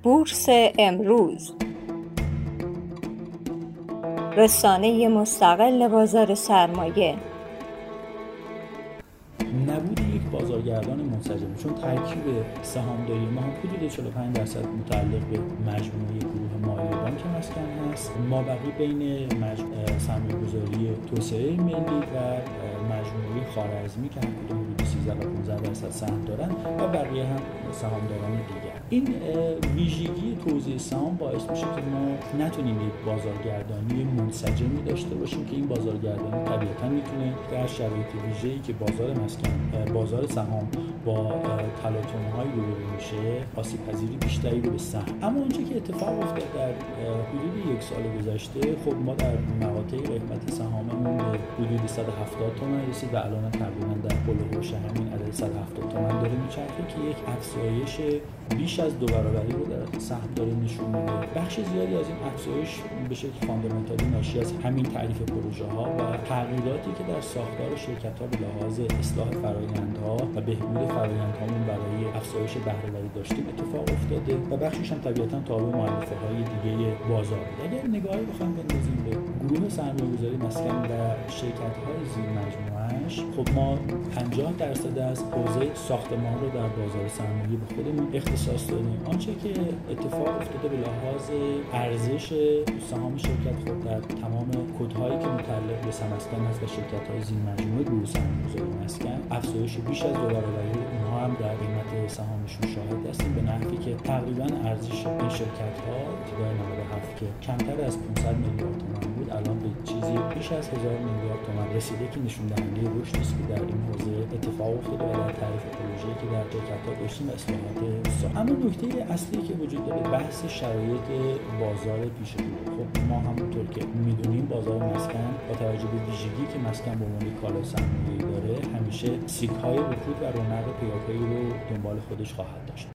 بورس امروز، رسانه مستقل بازار سرمایه. نبود یک بازارگردان منسجم، چون ترکیب سهامداری ما هم حدود 45% متعلق به مجموعه گروه مالی بانک مسکن هست، مابقی بین سرمایه‌گذاری توسعه ملی و مجموعه خوارزمی که هر کدوم حدود 13 و 15% سهم دارن و بقیه هم سهامداران دیگر. این ویژگی توزیع سهام باعث میشه که ما نتونیم یک بازارگردانی منسجمی داشته باشیم که این بازارگردانی طبیعتاً میتونه در شرایط ویژه‌ای که بازار سهام با تلاطم‌های روبرو میشه آسیب‌پذیری بیشتری رو به سهم. اما اونچه که اتفاق افتاد در حدود یک سال گذشته، خب ما در مقاطع قیمت سهاممون به حدود 170 تومان رسید و الان تقریبا در هولوش همین عدد 170 تومان داره میچرخه که یک افزایش بیش از 2 برابری رو در سهم داره نشون میده. بخش زیادی از این افزایش به شکل فاندامنتالی ناشی از همین تعریف پروژه ها و تغییراتی که در ساختار شرکت ها به لحاظ اصلاح فرآیندها و بهبود فرآیندهامون برای افزایش بهره وری داشتیم اتفاق افتاده و بخشش هم طبیعتاً تابع مؤلفه‌های دیگه بازار. اگر نگاهی بخوایم بندازیم به گروه سرمایه‌گذاری مسکن و شرکت‌های زیر مجموعه‌اش، خب ما 50% از حوزه ساختمان رو در بازار سرمایه به خودمون اختصاص دادیم. آنچه که اتفاق افتاده به لحاظ ارزش سهام شرکت خود در تمام کدهایی که متعلق به سمسکن هست و شرکت‌های زیر مجموعه گروه سرمایه‌گذاری مسکن، افزایش بیش از 2 برابری اونها هم در قیمت سهامشون شاهد هستیم، به نحوی که تقریبا ارزش این شرکت‌ها ابتدای 97 که کمتر از 500 میلیارد تومان بود الان به چیزی بیش از 1000 میلیارد تومان رسیده که نشون دهنده رشدی است که در این حوزه اتفاق افتاده و در تعریف پروژه‌ای که در شرکت‌ها داشتیم و اصلاحات اما نکته اصلی که وجود داره بحث شرایط بازار پیش رو. خب ما همونطور که میدونیم بازار مسکن با توجه به ویژگی که مسکن به عنوان کالای سرمایه‌ای داره همیشه سیک‌های رکود و رونق پیاپی رو دنبال خودش خواهد داشت.